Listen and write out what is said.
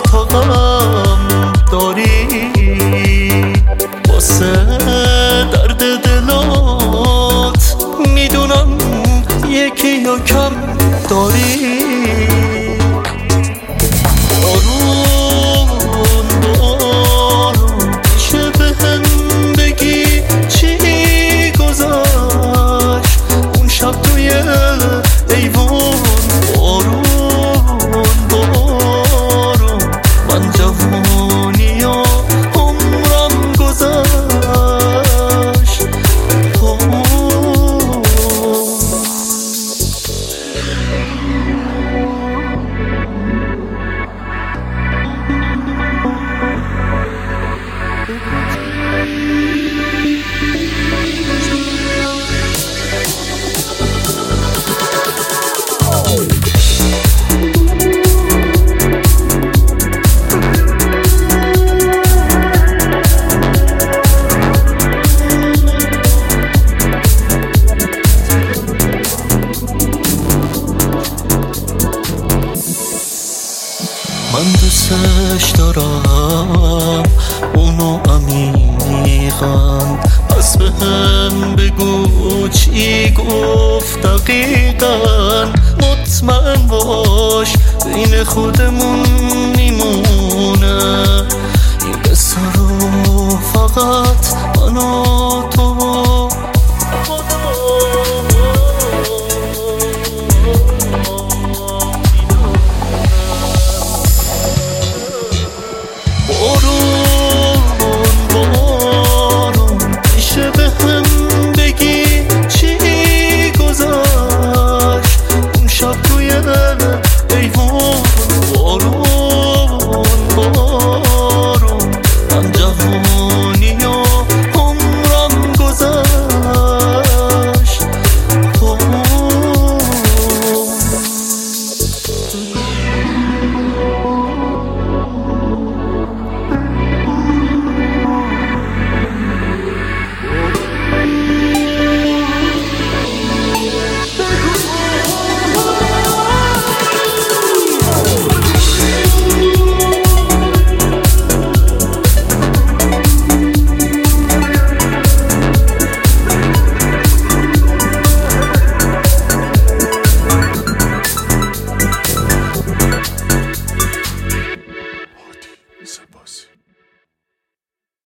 تا غم داری، واسه درد دلات میدونم یکی یا کم داری. بارون چه بهم بگی چی گذشت اون شب توی ایوان. بارون من جوانی و عمرم گذشت. من دوستش دارم اونو عمیقاً، پس بهم بگو چی گفت دقیقاً. مطمئن باش بین خودمون میمونه